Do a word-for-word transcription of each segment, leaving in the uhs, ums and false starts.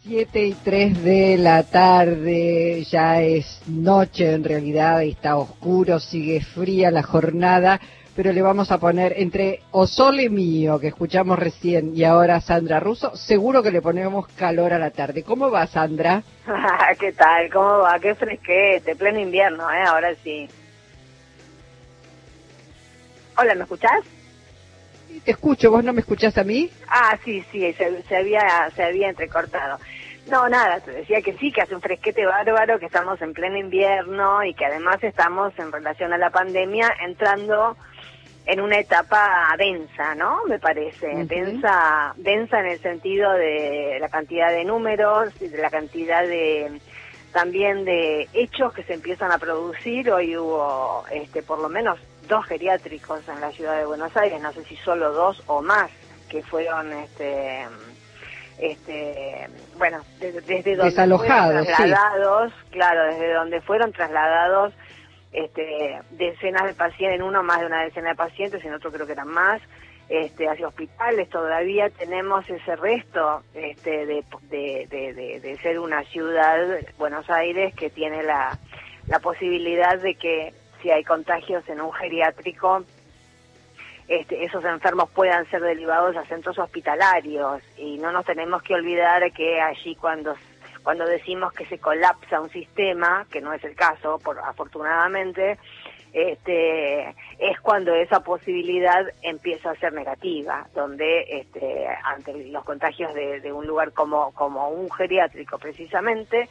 Siete y tres de la tarde, ya es noche en realidad, está oscuro, sigue fría la jornada, pero le vamos a poner entre O Sole Mío, que escuchamos recién, y ahora Sandra Russo, seguro que le ponemos calor a la tarde. ¿Cómo va, Sandra? ¿Qué tal? ¿Cómo va? Qué fresquete, pleno invierno, ¿eh? Ahora sí. Hola, ¿me escuchás? Te escucho, ¿vos no me escuchás a mí? Ah, sí, sí, se, se había se había entrecortado. No, nada, te decía que sí, que hace un fresquete bárbaro, que estamos en pleno invierno y que además estamos en relación a la pandemia entrando en una etapa densa, ¿no? Me parece, uh-huh. densa, densa en el sentido de la cantidad de números y de la cantidad de también de hechos que se empiezan a producir. Hoy hubo, este, por lo menos dos geriátricos en la ciudad de Buenos Aires, no sé si solo dos o más, que fueron, este, este, bueno, desde, desde donde desalojados, fueron trasladados, sí. Claro, desde donde fueron trasladados, este, decenas de pacientes, en uno más de una decena de pacientes, en otro creo que eran más, este, hacia hospitales. Todavía tenemos ese resto, este, de, de, de, de, de ser una ciudad, Buenos Aires, que tiene la, la posibilidad de que si hay contagios en un geriátrico, este, esos enfermos puedan ser derivados a centros hospitalarios, y no nos tenemos que olvidar que allí cuando cuando decimos que se colapsa un sistema, que no es el caso, por, afortunadamente, este, es cuando esa posibilidad empieza a ser negativa, donde este, ante los contagios de, de un lugar como, como un geriátrico precisamente,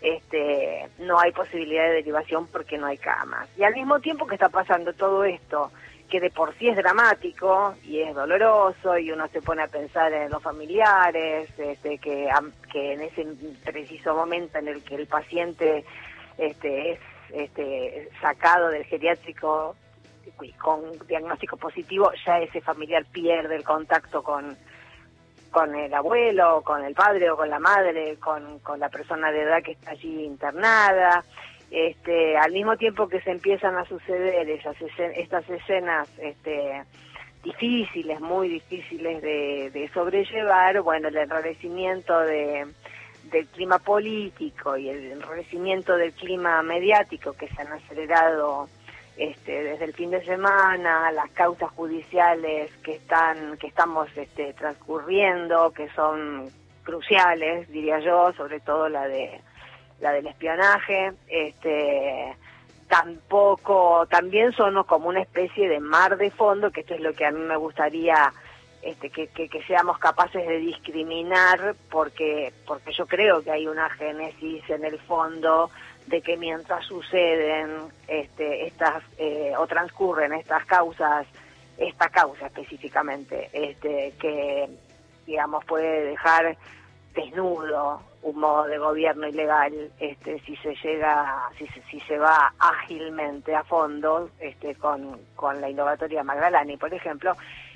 este, no hay posibilidad de derivación porque no hay camas. Y al mismo tiempo que está pasando todo esto, que de por sí es dramático y es doloroso, y uno se pone a pensar en los familiares, este, que, que en ese preciso momento en el que el paciente este, es este, sacado del geriátrico con diagnóstico positivo, ya ese familiar pierde el contacto con con el abuelo, con el padre o con la madre, con, con la persona de edad que está allí internada. Este, al mismo tiempo que se empiezan a suceder esas escen- estas escenas este, difíciles, muy difíciles de, de sobrellevar, bueno, el enrarecimiento de, del clima político y el enrarecimiento del clima mediático que se han acelerado este, desde el fin de semana, las causas judiciales que están que estamos este, transcurriendo, que son cruciales, diría yo, sobre todo la de la del espionaje, este, tampoco, también son como una especie de mar de fondo, que esto es lo que a mí me gustaría este, que, que, que seamos capaces de discriminar, porque, porque yo creo que hay una génesis en el fondo de que mientras suceden este, estas eh, o transcurren estas causas, esta causa específicamente, este, que digamos puede dejar desnudo un modo de gobierno ilegal, este, si se llega, si se, si se va ágilmente a fondo, este, con, con la indagatoria Magdalani, por ejemplo,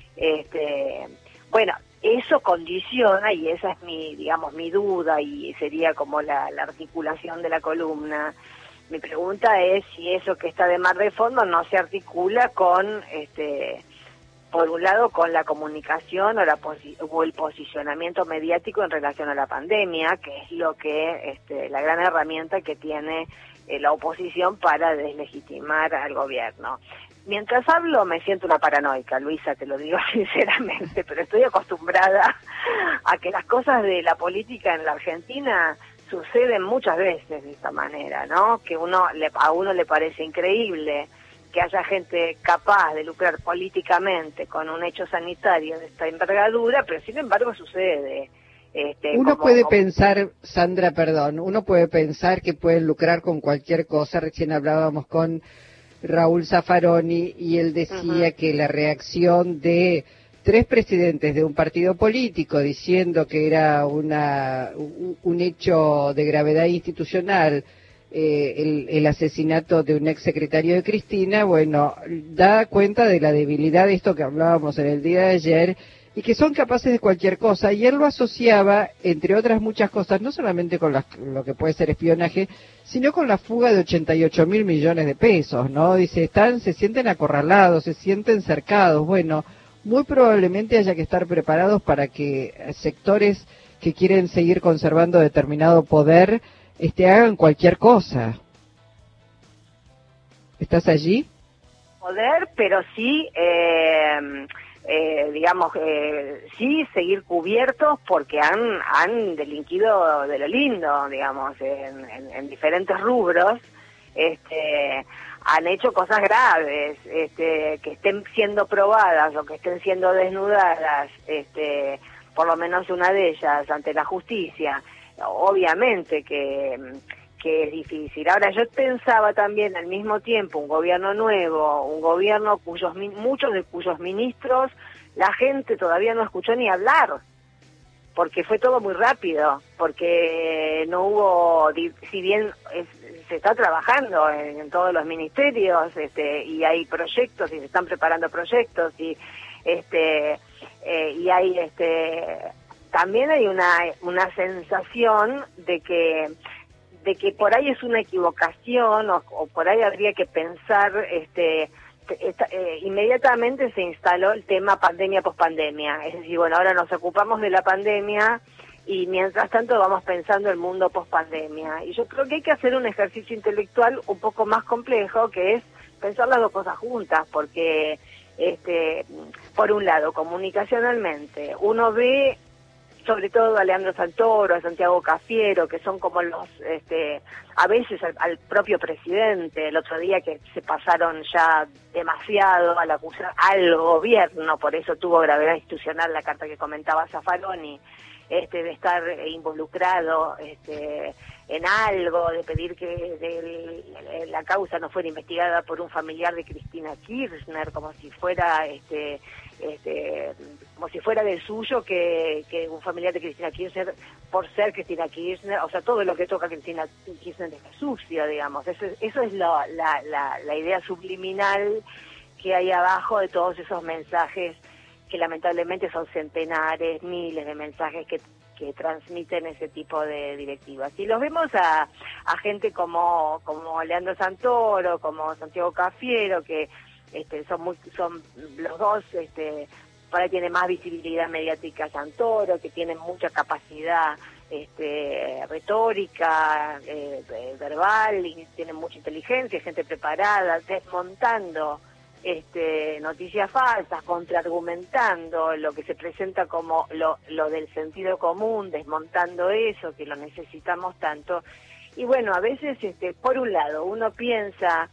este, bueno, eso condiciona, y esa es mi, digamos, mi duda, y sería como la, la articulación de la columna. Mi pregunta es si eso que está de mar de fondo no se articula con, este, por un lado, con la comunicación o, la posi- o el posicionamiento mediático en relación a la pandemia, que es lo que, este, la gran herramienta que tiene eh, la oposición para deslegitimar al gobierno. Mientras hablo me siento una paranoica, Luisa, te lo digo sinceramente, pero estoy acostumbrada a que las cosas de la política en la Argentina suceden muchas veces de esta manera, ¿no? Que uno le, a uno le parece increíble que haya gente capaz de lucrar políticamente con un hecho sanitario de esta envergadura, pero sin embargo sucede. Este, uno como, puede como... pensar, Sandra, perdón, uno puede pensar que pueden lucrar con cualquier cosa. Recién hablábamos con Raúl Zaffaroni y él decía uh-huh. que la reacción de tres presidentes de un partido político diciendo que era una un, un hecho de gravedad institucional, eh, el, el asesinato de un ex secretario de Cristina, bueno, da cuenta de la debilidad de esto que hablábamos en el día de ayer, y que son capaces de cualquier cosa, y él lo asociaba, entre otras muchas cosas, no solamente con las, lo que puede ser espionaje, sino con la fuga de ochenta y ocho mil millones de pesos, ¿no? Dice, están, se sienten acorralados, se sienten cercados. Bueno, muy probablemente haya que estar preparados para que sectores que quieren seguir conservando determinado poder este, hagan cualquier cosa. ¿Estás allí? Poder, pero sí, eh, eh, digamos, eh, sí seguir cubiertos porque han, han delinquido de lo lindo, digamos, en, en, en diferentes rubros. Este, han hecho cosas graves, este, que estén siendo probadas o que estén siendo desnudadas, este, por lo menos una de ellas ante la justicia. Obviamente que, que es difícil. Ahora, yo pensaba también al mismo tiempo un gobierno nuevo, un gobierno cuyos muchos de cuyos ministros la gente todavía no escuchó ni hablar, porque fue todo muy rápido, porque no hubo, si bien es, se está trabajando en, en todos los ministerios, este, y hay proyectos y se están preparando proyectos y este eh, y hay este también hay una una sensación de que de que por ahí es una equivocación o, o por ahí habría que pensar este Esta, eh, inmediatamente se instaló el tema pandemia pospandemia, es decir, bueno, ahora nos ocupamos de la pandemia y mientras tanto vamos pensando el mundo pospandemia, y yo creo que hay que hacer un ejercicio intelectual un poco más complejo, que es pensar las dos cosas juntas, porque este por un lado, comunicacionalmente, uno ve sobre todo a Leandro Santoro, a Santiago Cafiero, que son como los, este, a veces al, al propio presidente, el otro día que se pasaron ya demasiado al acusar al gobierno, por eso tuvo gravedad institucional la carta que comentaba Zaffaroni, este, de estar involucrado este, en algo, de pedir que de, la causa no fuera investigada por un familiar de Cristina Kirchner, como si fuera este este como si fuera del suyo que, que un familiar de Cristina Kirchner, por ser Cristina Kirchner, o sea, todo lo que toca a Cristina Kirchner es sucio, digamos. Eso, eso es la, la, la, la idea subliminal que hay abajo de todos esos mensajes que lamentablemente son centenares, miles de mensajes que, que transmiten ese tipo de directivas. Y los vemos a, a gente como, como Leandro Santoro, como Santiago Cafiero, que este, son muy, son los dos, este, por ahí tiene más visibilidad mediática Santoro, que tienen mucha capacidad este, retórica, eh, verbal, y tienen mucha inteligencia, gente preparada, desmontando Este, noticias falsas, contraargumentando lo que se presenta como lo, lo del sentido común, desmontando eso, que lo necesitamos tanto. Y bueno, a veces, este, por un lado, uno piensa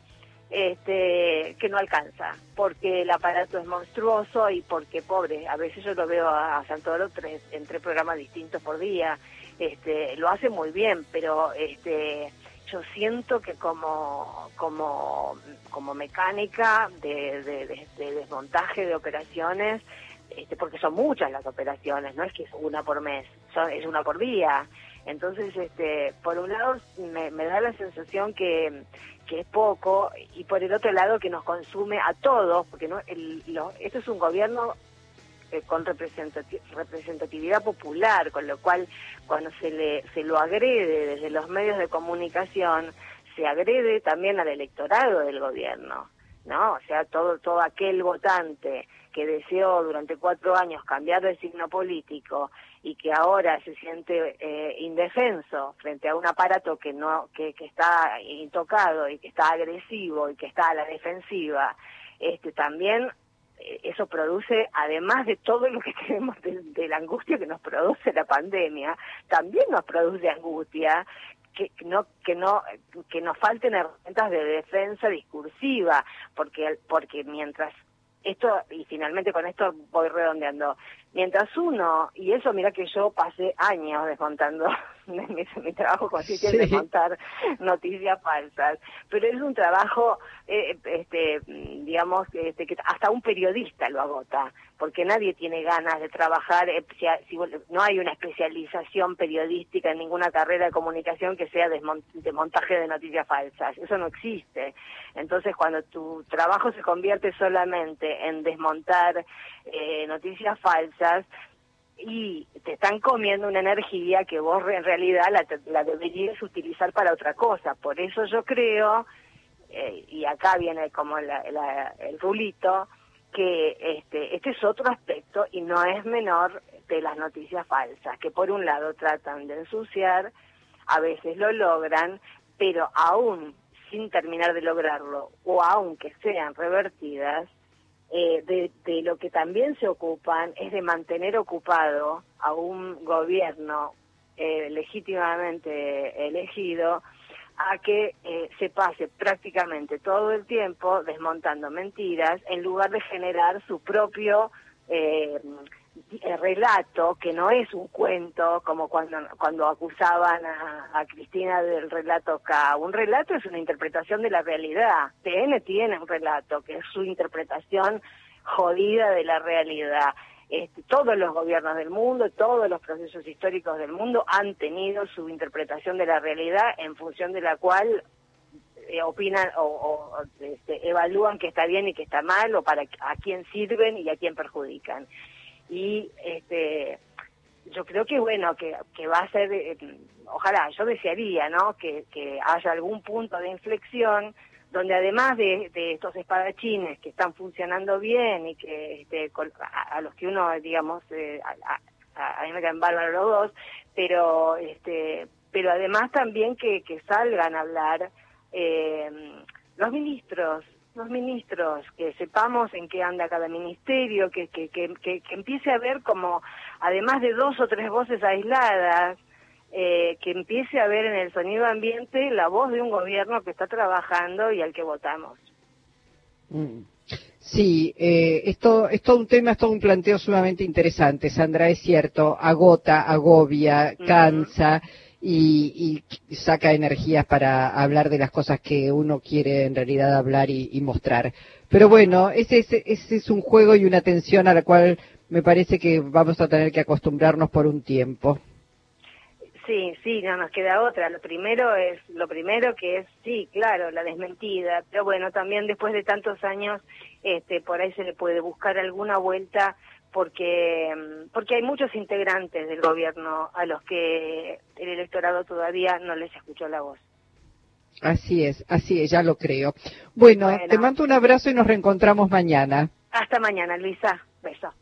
este, que no alcanza, porque el aparato es monstruoso y porque, pobre, a veces yo lo veo a, a Santoro tres, en tres programas distintos por día, este, lo hace muy bien, pero este yo siento que como como como mecánica de, de, de, de desmontaje de operaciones, este, porque son muchas las operaciones, no es que es una por mes, son, es una por día. Entonces, este, por un lado me, me da la sensación que, que es poco, y por el otro lado que nos consume a todos, porque no el, lo, esto es un gobierno con representatividad popular, con lo cual cuando se le se lo agrede desde los medios de comunicación, se agrede también al electorado del gobierno, ¿no? O sea, todo todo aquel votante que deseó durante cuatro años cambiar de signo político y que ahora se siente eh, indefenso frente a un aparato que no que, que está intocado y que está agresivo y que está a la defensiva, este también eso produce, además de todo lo que tenemos de, de la angustia que nos produce la pandemia, también nos produce angustia que no que no que nos falten herramientas de defensa discursiva, porque porque mientras esto, y finalmente con esto voy redondeando, mientras uno, y eso mira que yo pasé años desmontando, mi, mi trabajo consiste en sí. desmontar noticias falsas, pero es un trabajo, eh, este digamos, este, que hasta un periodista lo agota, porque nadie tiene ganas de trabajar, eh, si, si, no hay una especialización periodística en ninguna carrera de comunicación que sea desmont, desmontaje de noticias falsas, eso no existe. Entonces cuando tu trabajo se convierte solamente en desmontar eh, noticias falsas y te están comiendo una energía que vos en realidad la, la deberías utilizar para otra cosa. Por eso yo creo, eh, y acá viene como la, la, el rulito, que este, este es otro aspecto y no es menor de las noticias falsas, que por un lado tratan de ensuciar, a veces lo logran, pero aún sin terminar de lograrlo, o aunque sean revertidas, eh, de, de lo que también se ocupan es de mantener ocupado a un gobierno eh, legítimamente elegido, a que eh, se pase prácticamente todo el tiempo desmontando mentiras en lugar de generar su propio eh, relato, que no es un cuento, como cuando cuando acusaban a, a Cristina del relato K. Un relato es una interpretación de la realidad. T N tiene un relato, que es su interpretación jodida de la realidad. Este, todos los gobiernos del mundo, todos los procesos históricos del mundo han tenido su interpretación de la realidad en función de la cual eh, opinan o, o este, evalúan que está bien y que está mal, o para a quién sirven y a quién perjudican. Y este yo creo que bueno, que, que va a ser, eh, ojalá, yo desearía, ¿no?, que, que haya algún punto de inflexión donde además de, de estos espadachines que están funcionando bien y que este, a, a los que uno, digamos, eh, a, a, a mí me caen bárbaros los dos, pero este pero además también que, que salgan a hablar eh, los ministros, los ministros, que sepamos en qué anda cada ministerio, que, que, que, que, que empiece a haber como, además de dos o tres voces aisladas, Eh, que empiece a ver en el sonido ambiente la voz de un gobierno que está trabajando y al que votamos. Sí, eh, esto es todo un tema, es todo un planteo sumamente interesante, Sandra, es cierto, agota, agobia, cansa y, y saca energías para hablar de las cosas que uno quiere en realidad hablar y, y mostrar. Pero bueno, ese, ese, ese es un juego y una tensión a la cual me parece que vamos a tener que acostumbrarnos por un tiempo. Sí, sí, no nos queda otra. Lo primero es, lo primero que es, sí, claro, la desmentida, pero bueno, también después de tantos años, este, por ahí se le puede buscar alguna vuelta, porque, porque hay muchos integrantes del gobierno a los que el electorado todavía no les escuchó la voz. Así es, así es, ya lo creo. Bueno, Bueno, te mando un abrazo y nos reencontramos mañana. Hasta mañana, Luisa. Beso.